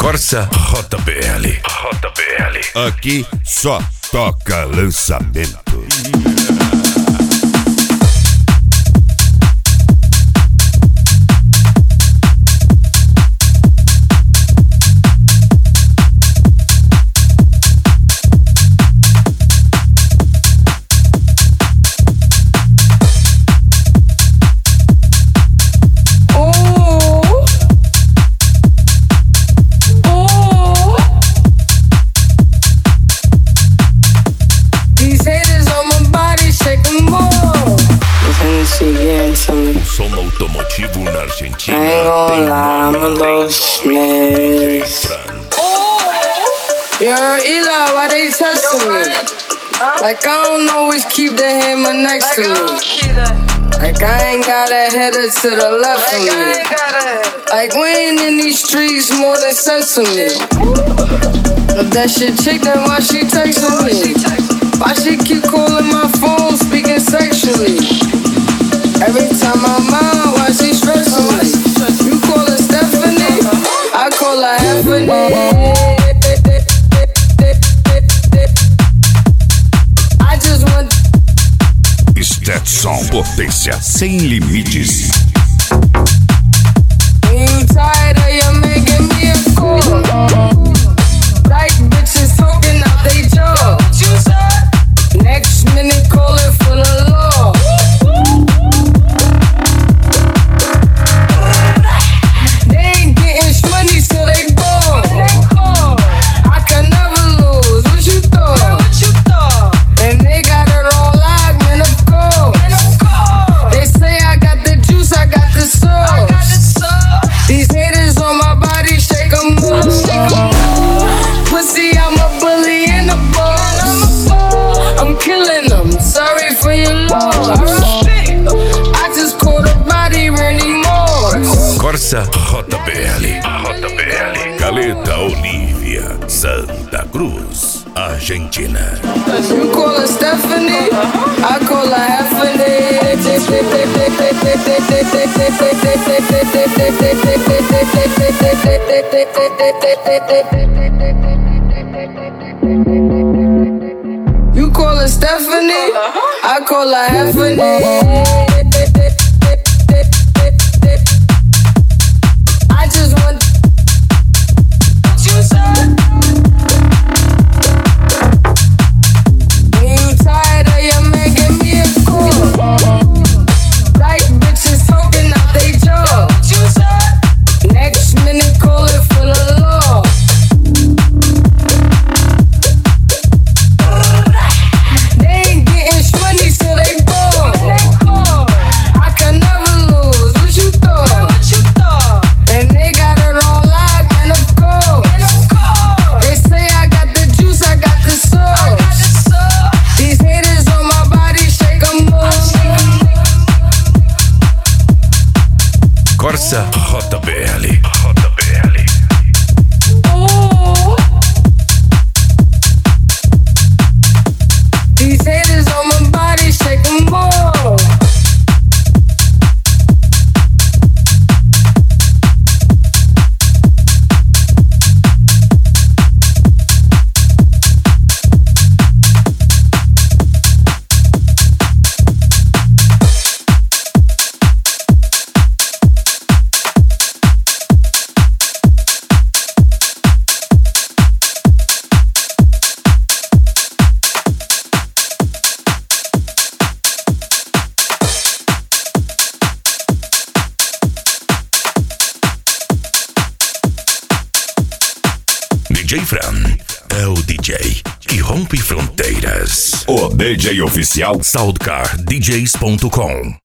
Corsa JBL. Aqui só toca lançamento. Som automotivo na Argentina. I'm a low Smith. Yo, Eli, why they testing me? Like I don't always keep the hammer next to me. Like I ain't got a header to the left of me. Like we ain't in these streets more than sense to me. If that shit chick, then why she texting me? Why she keep calling my phone, speaking sexually? Every time I'm out, why she stressing me? You call her Stephanie, I call her Anthony. I just want. Stetson, potência sem limites. You tired of you making me a call? Like bitches talking out they jaw. Next minute calling for the law. Corsa JBL. Caleta Olivia, Santa Cruz, Argentina. You call her Stephanie, I call her Anthony. You call her Stephanie, I call her Anthony. Corsa JBL. These haters on my body, shake them all. DJ Fran é o DJ que rompe fronteiras. O DJ oficial SoundCardDJs.com